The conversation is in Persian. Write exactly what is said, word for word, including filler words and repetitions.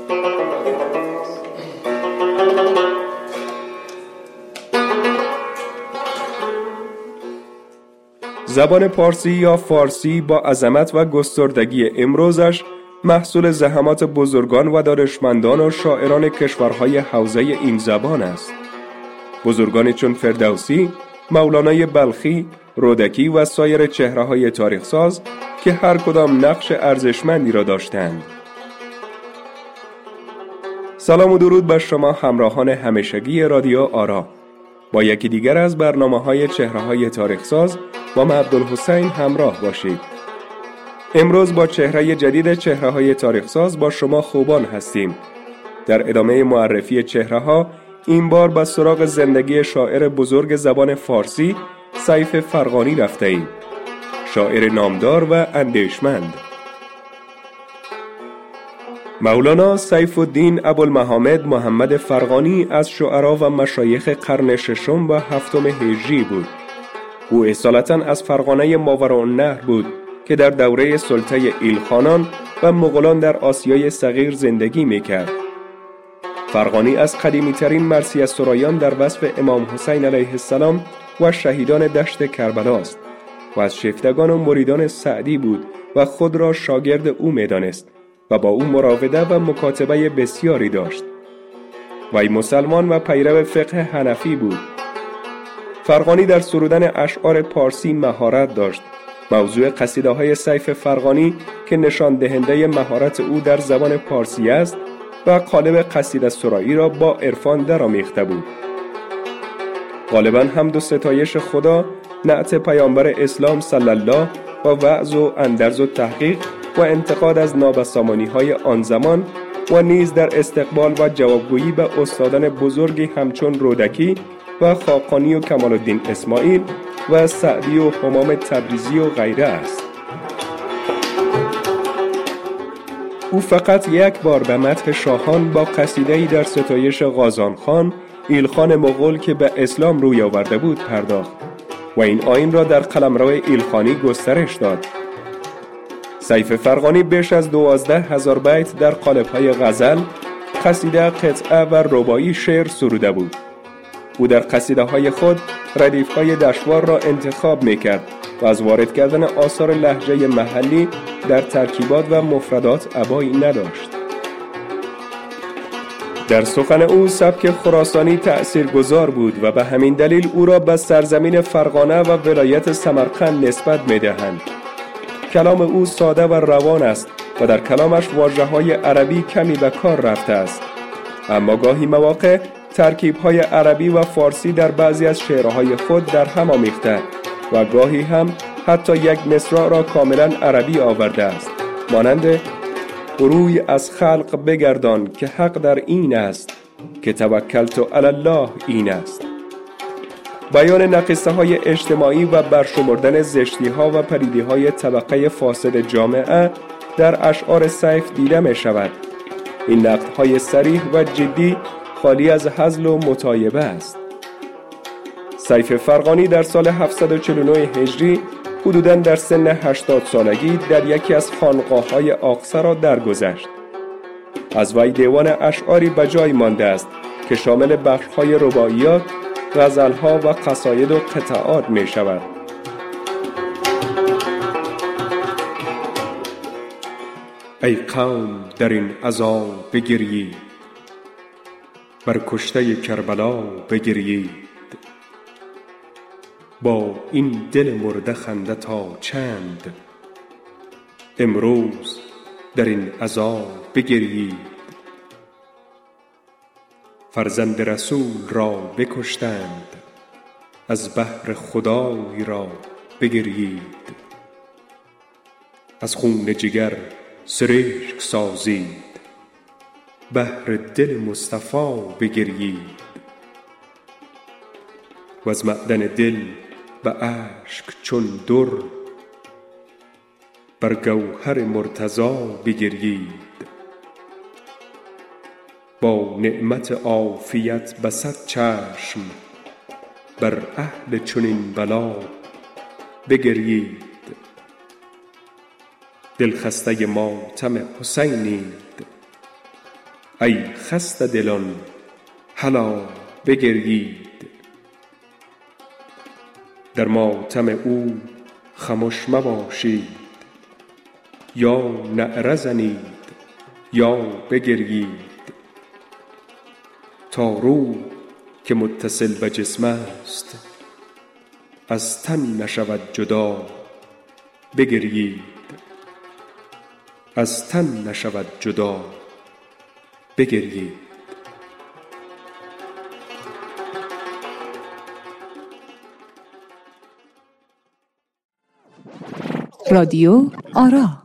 زبان پارسی یا فارسی با عظمت و گستردگی امروزش محصول زحمات بزرگان و دانشمندان و شاعران کشورهای حوزه این زبان است. بزرگانی چون فردوسی، مولانای بلخی، رودکی و سایر چهره‌های تاریخ‌ساز که هر کدام نقش ارزشمندی را داشتند. سلام و درود بر شما همراهان همیشگی رادیو آرا. با یکی دیگر از برنامه‌های چهره‌های تاریخ‌ساز با من عبدالحسین همراه باشید. امروز با چهره جدید چهره‌های تاریخ‌ساز با شما خوبان هستیم. در ادامه معرفی چهره‌ها این بار به سراغ زندگی شاعر بزرگ زبان فارسی سیف فرغانی رفته ایم. شاعر نامدار و اندیشمند. مولانا سیف الدین ابوالمحامد محمد فرغانی از شعرا و مشایخ قرن ششم و هفتم هجری بود. او اصالتاً از فرغانه ماوراءالنهر بود که در دوره سلطه ایلخانان و مغولان در آسیای صغیر زندگی میکرد. فرغانی از قدیمی ترین مرثیه سرایان در وصف امام حسین علیه السلام و شهیدان دشت کربلا است و از شیفتگان و مریدان سعدی بود و خود را شاگرد او میدانست و با او مراوده و مکاتبه بسیاری داشت. وی مسلمان و پیرو فقه حنفی بود. فرغانی در سرودن اشعار پارسی مهارت داشت. موضوع قصیده های سیف فرغانی که نشان دهنده مهارت او در زبان پارسی است و قالب قصیده سرایی را با عرفان درآمیخته بود. غالباً حمد و ستایش خدا، نعت پیامبر اسلام صلی الله و وعظ و اندرز و تحقیق و انتقاد از نابسامانی های آن زمان و نیز در استقبال و جوابگویی به استادان بزرگی همچون رودکی و خاقانی و کمال الدین اسماعیل و سعدی و همام تبریزی و غیره است. او فقط یک بار به مدح شاهان با قصیده‌ای در ستایش غازان خان، ایلخان مغول که به اسلام روی آورده بود پرداخت و این آیین را در قلمرو ایلخانی گسترش داد. سیف فرغانی بیش از دوازده هزار بیت در قالب‌های غزل، قصیده، قطعه و رباعی شعر سروده بود. او در قصیده‌های خود ردیف‌های دشوار را انتخاب می‌کرد و از وارد کردن آثار لهجه محلی در ترکیبات و مفردات ابایی نداشت. در سخن او سبک خراسانی تأثیرگذار بود و به همین دلیل او را به سرزمین فرغانه و ولایت سمرقند نسبت می‌دهند. کلام او ساده و روان است و در کلامش واژه‌های عربی کمی به کار رفته است. اما گاهی مواقع ترکیب‌های عربی و فارسی در بعضی از شعرهای خود در هم آمیخته و گاهی هم حتی یک مصرع را کاملا عربی آورده است، مانند روی از خلق بگردان که حق در این است که توکلت علی الله این است. بیان نقیصه های اجتماعی و برشمردن زشتی ها و پلیدی های طبقه فاسد جامعه در اشعار سیف دیده می شود. این نقد های صریح و جدی خالی از هزل و متایبه است. سیف فرغانی در سال هفتصد و چهل و نه هجری حدوداً در سن هشتاد سالگی در یکی از خانقاه‌های آقصر را درگذشت. از وی دیوان اشعاری به جای مانده است که شامل بخش‌های رباعیات، غزل‌ها و قصاید و قطعات می شود. ای قوم در این عذاب بگریید، بر کشته کربلا بگریید. با این دل مرده خنده تا چند، امروز در این عذاب بگریید. فرزند رسول را بکشتند، از بهر خدای را بگریید. از خون جگر سرشک سازید، بهر دل مصطفی بگریید. و از معدن دل به اشک چون در، بر گوهر مرتضی بگریید. با نعمت عافیت به صد چشم، بر اهل چنین بلا بگریید. دل خسته ماتم حسینید، ای خسته دلان هلا بگریید. در ماتم او خمش مباشید، یا نعره زنید یا بگریید. تا روح که متصل به جسم است، از تن نشود جدا بگریید. از تن نشود جدا بگریید. رادیو آرا.